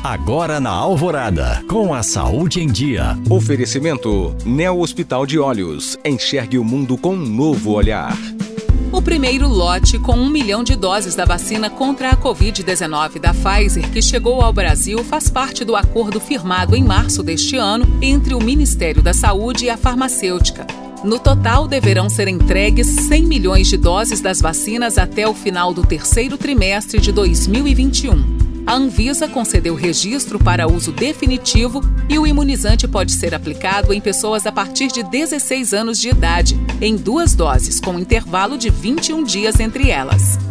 Agora na Alvorada, com a saúde em dia. Oferecimento Neo Hospital de Olhos. Enxergue o mundo com um novo olhar. O primeiro lote com 1 milhão de doses da vacina contra a Covid-19 da Pfizer, que chegou ao Brasil, faz parte do acordo firmado em março deste ano entre o Ministério da Saúde e a farmacêutica. No total, deverão ser entregues 100 milhões de doses das vacinas até o final do terceiro trimestre de 2021. A Anvisa concedeu registro para uso definitivo e o imunizante pode ser aplicado em pessoas a partir de 16 anos de idade, em 2 doses, com intervalo de 21 dias entre elas.